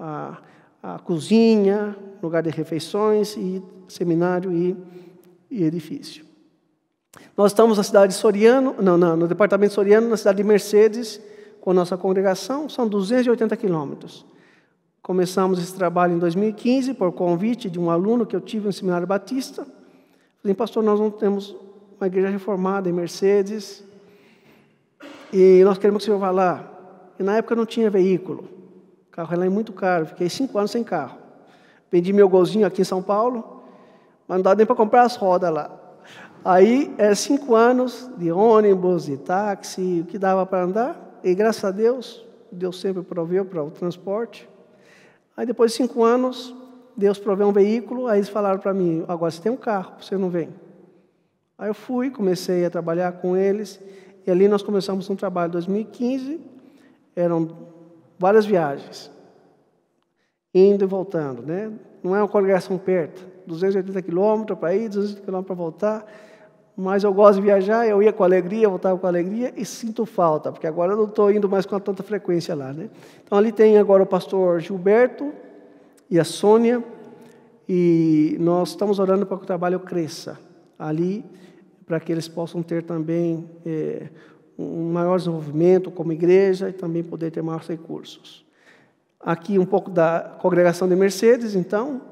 a cozinha, lugar de refeições, e seminário e edifício. Nós estamos na cidade de Soriano, no departamento de Soriano, na cidade de Mercedes, com a nossa congregação, são 280 quilômetros. Começamos esse trabalho em 2015, por convite de um aluno que eu tive no Seminário Batista. Falei, pastor, nós não temos uma igreja reformada em Mercedes, e nós queremos que o senhor vá lá. E na época não tinha veículo, o carro lá é muito caro, fiquei 5 anos sem carro. Vendi meu golzinho aqui em São Paulo, mas não dá nem para comprar as rodas lá. Aí, 5 anos de ônibus, de táxi, o que dava para andar, e graças a Deus, Deus sempre proveu para o transporte. Aí depois de 5 anos, Deus proveu um veículo, aí eles falaram para mim, agora você tem um carro, você não vem. Aí eu fui, comecei a trabalhar com eles, e ali nós começamos um trabalho em 2015, eram várias viagens, indo e voltando, né? Não é uma congregação perto, 280 quilômetros para ir, 280 quilômetros para voltar, mas eu gosto de viajar, eu ia com alegria, voltava com alegria e sinto falta, porque agora eu não estou indo mais com tanta frequência lá, né? Então ali tem agora o pastor Gilberto e a Sônia, e nós estamos orando para que o trabalho cresça ali, para que eles possam ter também um maior desenvolvimento como igreja e também poder ter maiores recursos. Aqui um pouco da congregação de Mercedes, então,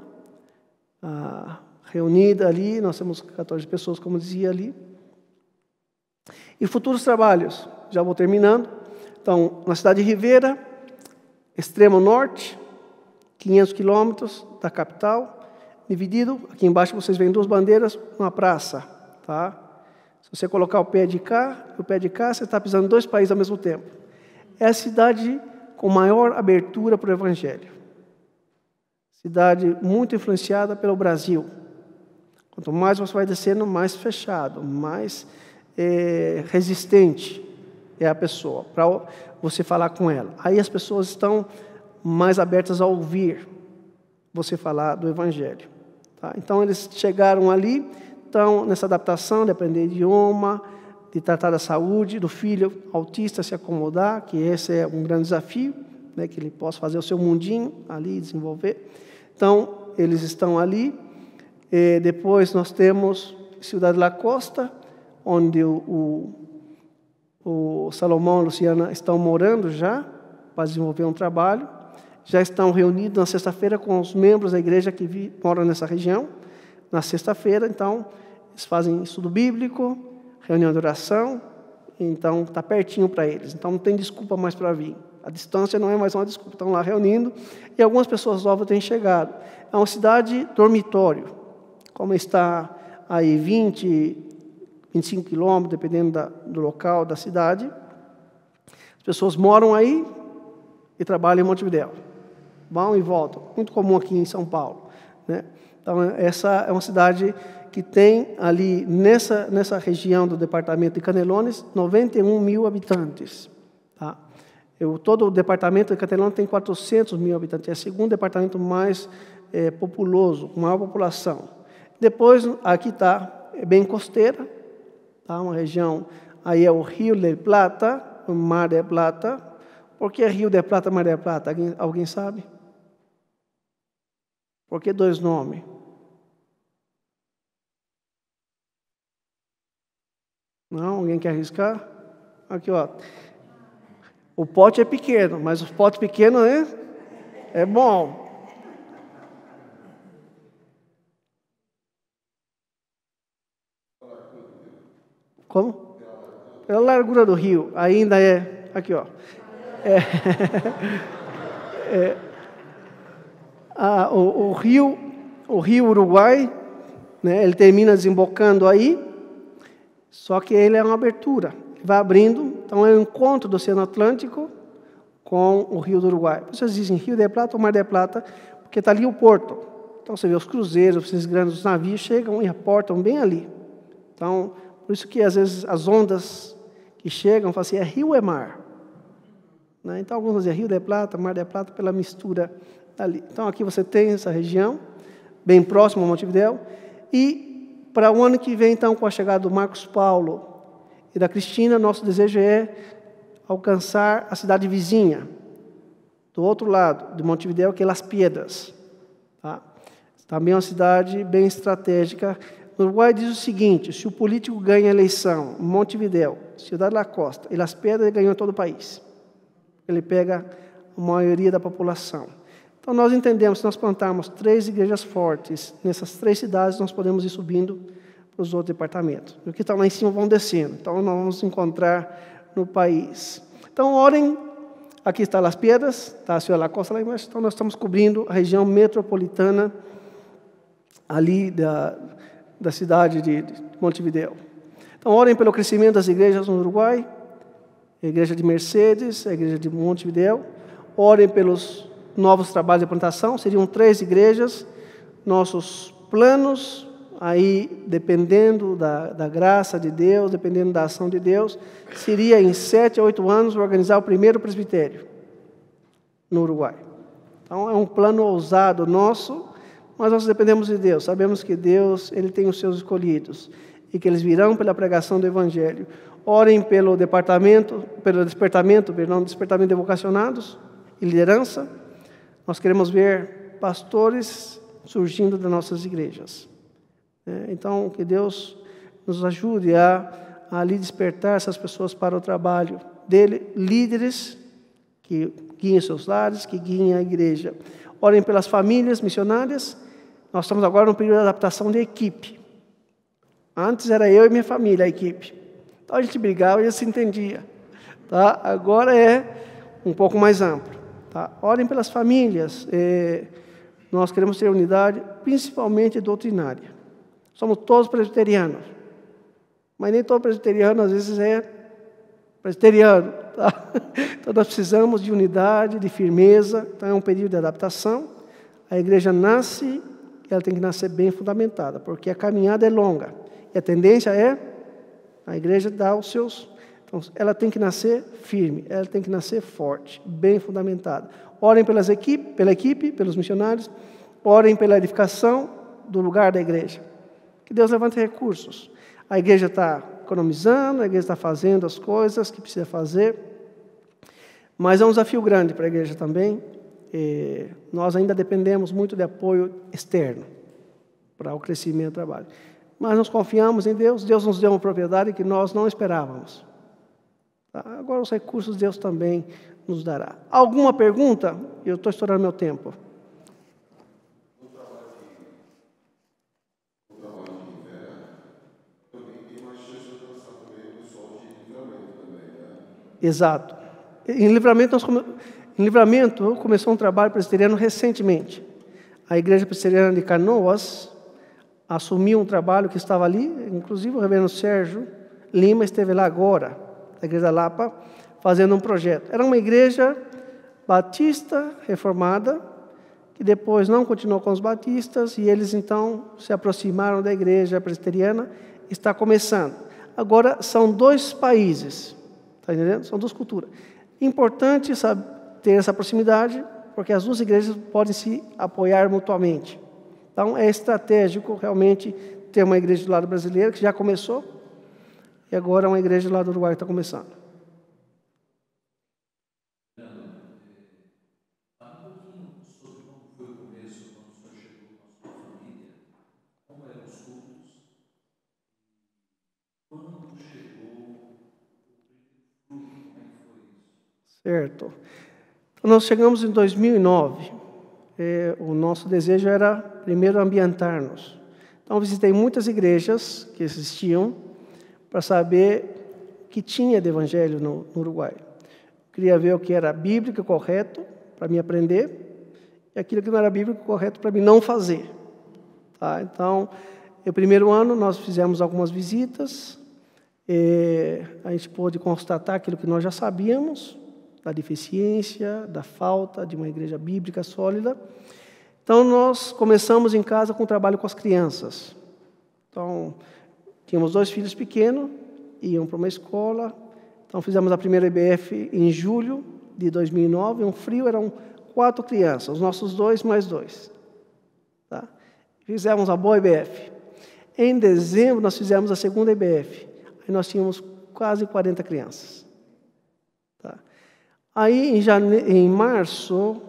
reunida ali, nós temos 14 pessoas, como dizia ali. E futuros trabalhos, já vou terminando. Então, na cidade de Ribeira, extremo norte, 500 quilômetros da capital, dividido, aqui embaixo vocês veem 2 bandeiras, uma praça, tá? Se você colocar o pé de cá, você está pisando em 2 países ao mesmo tempo. É a cidade com maior abertura para o Evangelho. Cidade muito influenciada pelo Brasil. Quanto mais você vai descendo, mais fechado, mais resistente é a pessoa, para você falar com ela. Aí as pessoas estão mais abertas a ouvir você falar do Evangelho. Tá? Então eles chegaram ali, estão nessa adaptação de aprender idioma, de tratar da saúde, do filho autista se acomodar, que esse é um grande desafio, né, que ele possa fazer o seu mundinho ali, desenvolver. Então, eles estão ali. Depois nós temos Cidade La Costa, onde o Salomão e a Luciana estão morando já, para desenvolver um trabalho. Já estão reunidos na sexta-feira com os membros da igreja que moram nessa região. Na sexta-feira, então, eles fazem estudo bíblico, reunião de oração, então está pertinho para eles. Então não tem desculpa mais para vir. A distância não é mais uma desculpa. Estão lá reunindo e algumas pessoas novas têm chegado. É uma cidade dormitório, como está aí 25 quilômetros, dependendo do local da cidade. As pessoas moram aí e trabalham em Montevidéu. Vão e voltam. Muito comum aqui em São Paulo, né? Então, essa é uma cidade que tem ali, nessa região do departamento de Canelones, 91 mil habitantes. Tá? Todo o departamento de Canelones tem 400 mil habitantes. É o segundo departamento mais populoso, com maior população. Depois, aqui está bem costeira, tá? Uma região, aí é o Rio de Plata, o Mar de Plata. Por que Rio de Plata, Mar de Plata? Alguém sabe? Por que dois nomes? Não? Alguém quer arriscar? Aqui, ó. O pote é pequeno, mas o pote pequeno é bom. Como? Pela largura do rio. Ainda é... Aqui, ó. O rio Uruguai, né, ele termina desembocando aí, só que ele é uma abertura. Vai abrindo, então é o encontro do Oceano Atlântico com o Rio do Uruguai. Vocês dizem Rio de Plata ou Mar de Plata, porque está ali o porto. Então você vê os cruzeiros, esses grandes navios chegam e aportam bem ali. Então, por isso que às vezes as ondas que chegam, falam assim, é rio ou é mar? Né? Então alguns dizem Rio de Plata, Mar de Plata, pela mistura ali. Então aqui você tem essa região, bem próximo a Montevidéu, e para o ano que vem, então, com a chegada do Marcos Paulo e da Cristina, nosso desejo é alcançar a cidade vizinha, do outro lado de Montevidéu, que é Las Piedras. Tá? Também é uma cidade bem estratégica. No Uruguai diz o seguinte, se o político ganha a eleição em Montevidéu, Cidade da Costa e Las Piedras, ele ganhou todo o país. Ele pega a maioria da população. Então, nós entendemos, se nós plantarmos 3 igrejas fortes nessas 3 cidades, nós podemos ir subindo para os outros departamentos. E o que está lá em cima vão descendo. Então, nós vamos encontrar no país. Então, orem. Aqui está Las Piedras, está a Ciudad da Costa lá embaixo. Então, nós estamos cobrindo a região metropolitana ali da cidade de Montevidéu. Então, orem pelo crescimento das igrejas no Uruguai, a igreja de Mercedes, a igreja de Montevidéu. Orem pelos novos trabalhos de plantação, seriam 3 igrejas. Nossos planos, aí, dependendo da graça de Deus, dependendo da ação de Deus, seria em 7 a 8 anos organizar o primeiro presbitério no Uruguai. Então, é um plano ousado nosso, mas nós dependemos de Deus. Sabemos que Deus, Ele tem os seus escolhidos e que eles virão pela pregação do Evangelho. Orem pelo despertamento de vocacionados e liderança. Nós queremos ver pastores surgindo das nossas igrejas. Então, que Deus nos ajude a ali despertar essas pessoas para o trabalho dele, líderes que guiem seus lares, que guiem a igreja. Orem pelas famílias missionárias. Nós estamos agora no período de adaptação de equipe. Antes era eu e minha família, a equipe. Então a gente brigava e a gente se entendia. Tá? Agora é um pouco mais amplo. Tá? Orem pelas famílias. Nós queremos ter unidade, principalmente doutrinária. Somos todos presbiterianos. Mas nem todo presbiteriano, às vezes, é presbiteriano. Tá? Então nós precisamos de unidade, de firmeza. Então é um período de adaptação. A igreja nasce e ela tem que nascer bem fundamentada, porque a caminhada é longa. E a tendência é a igreja dar os seus... Então, ela tem que nascer firme, ela tem que nascer forte, bem fundamentada. Orem pela equipe, pelos missionários. Orem pela edificação do lugar da igreja. Que Deus levante recursos. A igreja está economizando, a igreja está fazendo as coisas que precisa fazer. Mas é um desafio grande para a igreja também. Nós ainda dependemos muito de apoio externo para o crescimento do trabalho. Mas nós confiamos em Deus. Deus nos deu uma propriedade que nós não esperávamos. Tá? Agora os recursos Deus também nos dará. Alguma pergunta? Eu estou estourando meu tempo. No trabalho de inverno, também tem mais chance de alcançar também o pessoal de livramento também, né? Exato. Em Livramento começou um trabalho presbiteriano recentemente. A Igreja Presbiteriana de Canoas assumiu um trabalho que estava ali, inclusive o reverendo Sérgio Lima esteve lá agora, da Igreja Lapa, fazendo um projeto. Era uma igreja batista reformada, que depois não continuou com os batistas, e eles então se aproximaram da Igreja Presbiteriana, está começando. Agora, são 2 países, está entendendo? São 2 culturas. Importante ter essa proximidade, porque as 2 igrejas podem se apoiar mutuamente. Então, é estratégico realmente ter uma igreja do lado brasileiro, que já começou, e agora uma igreja do lado do Uruguai que está começando. Fala um pouquinho sobre como foi o começo, quando o senhor chegou com a sua família, como eram os cultos, quando chegou o fruto, como é que foi isso? Certo. Então, nós chegamos em 2009. O nosso desejo era, primeiro, ambientar-nos. Então, visitei muitas igrejas que existiam para saber o que tinha de evangelho no Uruguai. Queria ver o que era bíblico correto para me aprender e aquilo que não era bíblico correto para mim não fazer. Tá? Então, no primeiro ano, nós fizemos algumas visitas. A gente pôde constatar aquilo que nós já sabíamos, da deficiência, da falta de uma igreja bíblica sólida. Então, nós começamos em casa com o trabalho com as crianças. Então, tínhamos 2 filhos pequenos, iam para uma escola. Então, fizemos a primeira EBF em julho de 2009. Um frio, eram 4 crianças, os nossos 2 mais 2. Tá? Fizemos a boa EBF. Em dezembro, nós fizemos a segunda EBF. Aí nós tínhamos quase 40 crianças. Tá? Aí, em março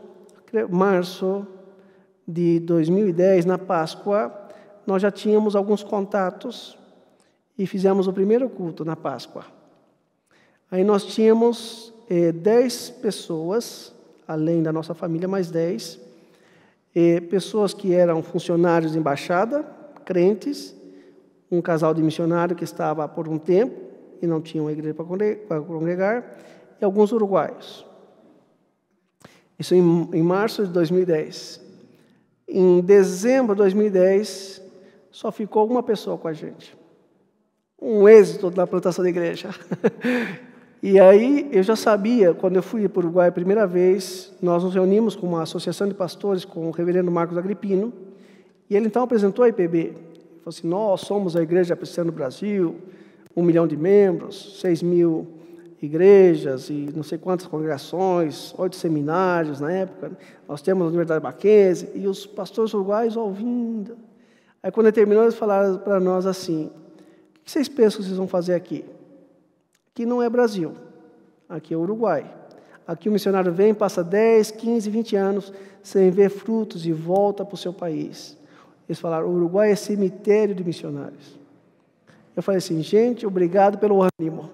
de 2010, na Páscoa, nós já tínhamos alguns contatos e fizemos o primeiro culto na Páscoa. Aí nós tínhamos 10 pessoas, além da nossa família, mais 10, pessoas que eram funcionários de embaixada, crentes, um casal de missionário que estava por um tempo e não tinha uma igreja para congregar, e alguns uruguaios. Isso em março de 2010. Em dezembro de 2010, só ficou uma pessoa com a gente. Um êxito na plantação da igreja. E aí, eu já sabia, quando eu fui para o Uruguai a primeira vez, nós nos reunimos com uma associação de pastores, com o reverendo Marcos Agripino, e ele então apresentou a IPB. Ele falou assim: nós somos a Igreja Presbiteriana do Brasil, 1 milhão de membros, 6.000 igrejas e não sei quantas congregações, 8 seminários na época. Nós temos a Universidade Mackenzie, e os pastores uruguaios ouvindo. Aí, quando ele terminou, eles falaram para nós assim: o que vocês pensam que vocês vão fazer aqui? Aqui não é Brasil, aqui é Uruguai. Aqui o missionário vem, passa 10, 15, 20 anos sem ver frutos e volta para o seu país. Eles falaram: o Uruguai é cemitério de missionários. Eu falei assim: gente, obrigado pelo ânimo.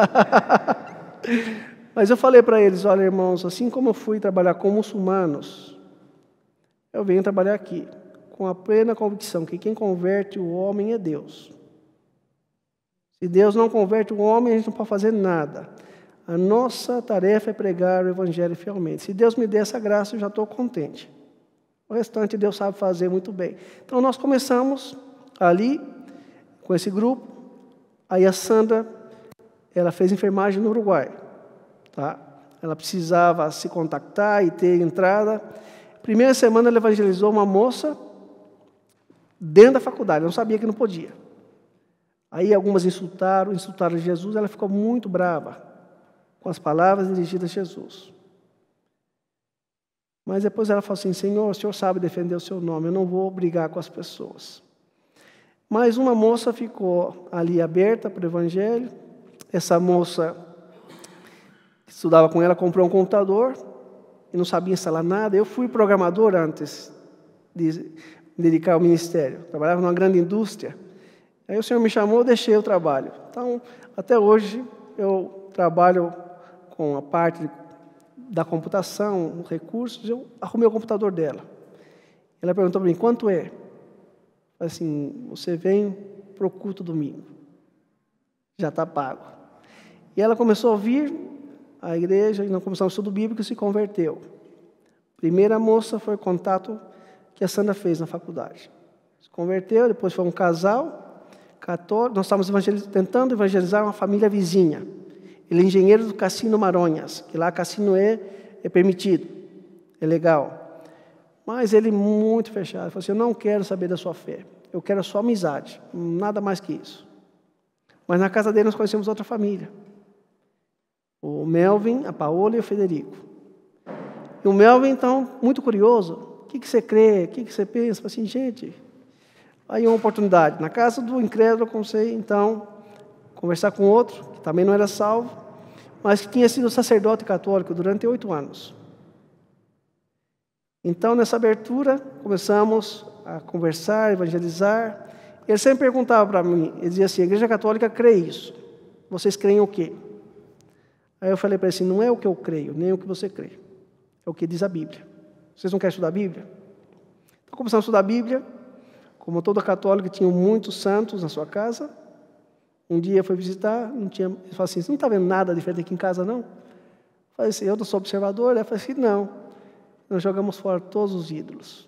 Mas eu falei para eles: olha, irmãos, assim como eu fui trabalhar com muçulmanos, eu venho trabalhar aqui com a plena convicção que quem converte o homem é Deus. Se Deus não converte o homem, a gente não pode fazer nada. A nossa tarefa é pregar o Evangelho fielmente. Se Deus me der essa graça, eu já estou contente. O restante Deus sabe fazer muito bem. Então, nós começamos ali, com esse grupo. Aí a Sandra, ela fez enfermagem no Uruguai. Tá? Ela precisava se contactar e ter entrada. Primeira semana, ela evangelizou uma moça dentro da faculdade. Eu não sabia que não podia. Aí algumas insultaram Jesus, ela ficou muito brava com as palavras dirigidas a Jesus. Mas depois ela falou assim: Senhor, o Senhor sabe defender o seu nome, eu não vou brigar com as pessoas. Mas uma moça ficou ali aberta para o Evangelho. Essa moça que estudava com ela comprou um computador e não sabia instalar nada. Eu fui programador antes de me dedicar ao ministério. Trabalhava numa grande indústria. Aí o Senhor me chamou, eu deixei o trabalho. Então, até hoje, eu trabalho com a parte da computação, recursos. Eu arrumei o computador dela. Ela perguntou para mim: quanto é? Eu falei assim: você vem para o culto domingo. Já está pago. E ela começou a vir à igreja e nós começamos o estudo bíblico e se converteu. Primeira moça foi o contato que a Sandra fez na faculdade. Se converteu, depois foi um casal católico. Nós estávamos tentando evangelizar uma família vizinha. Ele é engenheiro do Cassino Maronhas, que lá cassino é permitido, é legal. Mas ele muito fechado, ele falou assim, eu não quero saber da sua fé, eu quero a sua amizade, nada mais que isso. Mas na casa dele nós conhecemos outra família. O Melvin, a Paola e o Federico. E o Melvin, então, muito curioso, o que você crê, o que você pensa? Eu falei assim, gente, aí uma oportunidade. Na casa do incrédulo, eu comecei, então, conversar com outro, que também não era salvo, mas que tinha sido sacerdote católico durante 8 anos. Então, nessa abertura, começamos a conversar, evangelizar. Ele sempre perguntava para mim, ele dizia assim, a Igreja Católica crê isso. Vocês creem o quê? Aí eu falei para ele assim, não é o que eu creio, nem o que você crê. É o que diz a Bíblia. Vocês não querem estudar a Bíblia? Então, começamos a estudar a Bíblia. Como todo católico, tinha muitos santos na sua casa. Um dia foi visitar, não tinha, ele falou assim, você não está vendo nada diferente aqui em casa, não? Eu falei assim, eu não sou observador. Ele falou assim, não, nós jogamos fora todos os ídolos.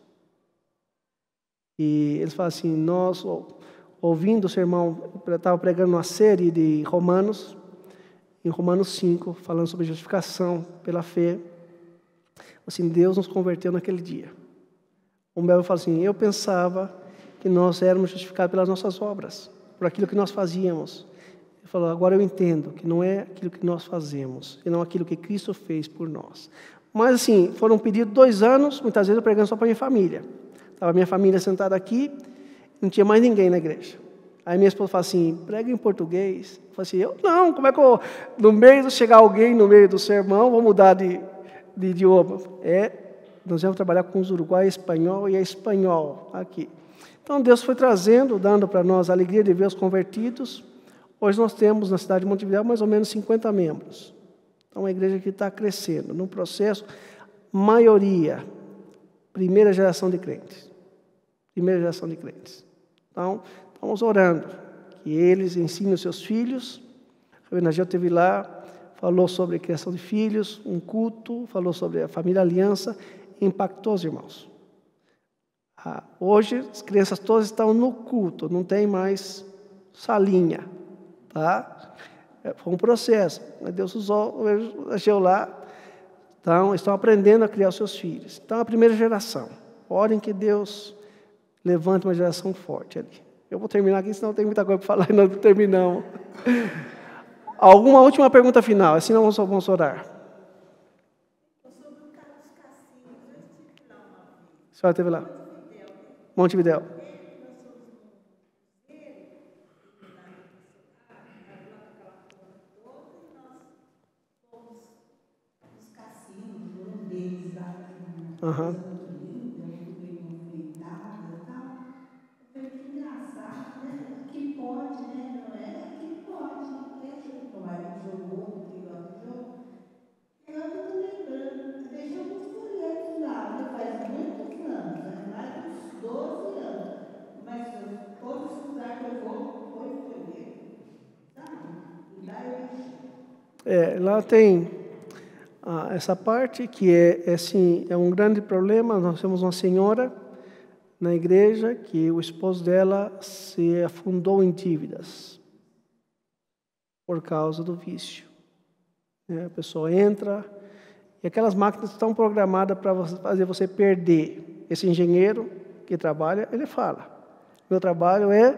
E eles falam assim, nós, ouvindo o sermão, eu estava pregando uma série de Romanos, em Romanos 5, falando sobre justificação pela fé. Assim, Deus nos converteu naquele dia. O Mel falou assim, eu pensava que nós éramos justificados pelas nossas obras, por aquilo que nós fazíamos. Ele falou, agora eu entendo que não é aquilo que nós fazemos, e não aquilo que Cristo fez por nós. Mas assim, foram pedidos 2 anos, muitas vezes eu pregando só para minha família. Estava minha família sentada aqui, não tinha mais ninguém na igreja. Aí minha esposa fala assim, prega em português. Eu falei assim, eu não, como é que eu, no meio de chegar alguém no meio do sermão, vou mudar de idioma? Nós vamos trabalhar com os uruguaios, espanhol e espanhol aqui. Então Deus foi trazendo, dando para nós a alegria de ver os convertidos. Hoje nós temos na cidade de Montevidéu mais ou menos 50 membros. Então, é uma igreja que está crescendo, num processo, maioria, primeira geração de crentes. Primeira geração de crentes. Então, estamos orando que eles ensinem os seus filhos. A Reverenda Gel esteve lá, falou sobre a criação de filhos, um culto, falou sobre a família aliança, impactou os irmãos. Hoje, as crianças todas estão no culto, não tem mais salinha, tá? Foi um processo, mas Deus usou a Gel lá, então estão aprendendo a criar os seus filhos. Então, a primeira geração, orem que Deus levante uma geração forte ali. Eu vou terminar aqui, senão tem muita coisa para falar e nós não terminamos. Alguma última pergunta final, assim nós vamos orar. A senhora esteve lá? Montevidéu. Aham. Que pode, né? Não é que pode. É aquele toalha que jogou, que gosta de jogo. Agora que eu estou lembrando, deixamos folhetos lá, né? Faz muitos anos, faz mais de uns 12 anos. Mas todos os lugares que eu vou, põe folheto. Sabe? E lá eu deixei. Lá tem essa parte que assim, é um grande problema. Nós temos uma senhora na igreja que o esposo dela se afundou em dívidas por causa do vício. A pessoa entra e aquelas máquinas estão programadas para fazer você perder. Esse engenheiro que trabalha, ele fala, meu trabalho é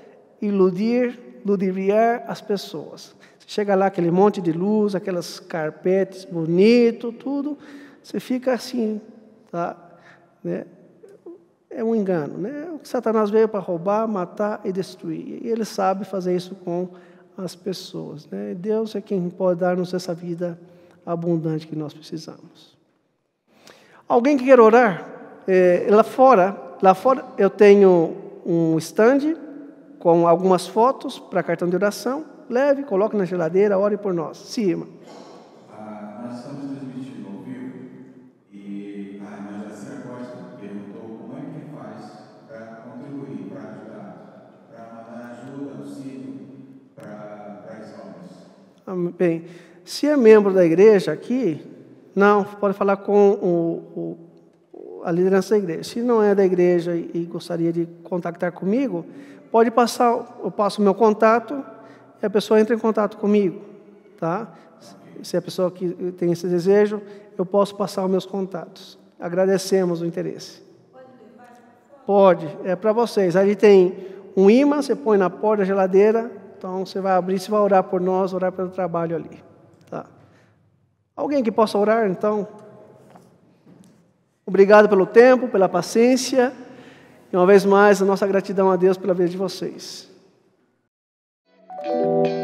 ludibriar as pessoas. Você chega lá, aquele monte de luz, aquelas carpetes bonitos, tudo, você fica assim, tá? Né? É um engano, né? O Satanás veio para roubar, matar e destruir. E ele sabe fazer isso com as pessoas, né? Deus é quem pode dar-nos essa vida abundante que nós precisamos. Alguém que quer orar? Lá fora eu tenho um stand com algumas fotos para cartão de oração. Leve, coloque na geladeira, ore por nós. Sim, irmã. Nós estamos transmitindo ao vivo e a irmã Jacira Costa perguntou como é que faz para contribuir, para ajudar, para mandar ajuda, auxílio para as obras. Bem, Se é membro da igreja aqui, não, pode falar com a liderança da igreja. Se não é da igreja e gostaria de contactar comigo, pode passar, eu passo o meu contato e a pessoa entra em contato comigo, tá? Se é a pessoa que tem esse desejo, eu posso passar os meus contatos. Agradecemos o interesse. Pode, é para vocês. Ali tem um imã, você põe na porta da geladeira, então você vai abrir, você vai orar por nós, orar pelo trabalho ali. Tá? Alguém que possa orar, então? Obrigado pelo tempo, pela paciência, e uma vez mais, a nossa gratidão a Deus pela vida de vocês.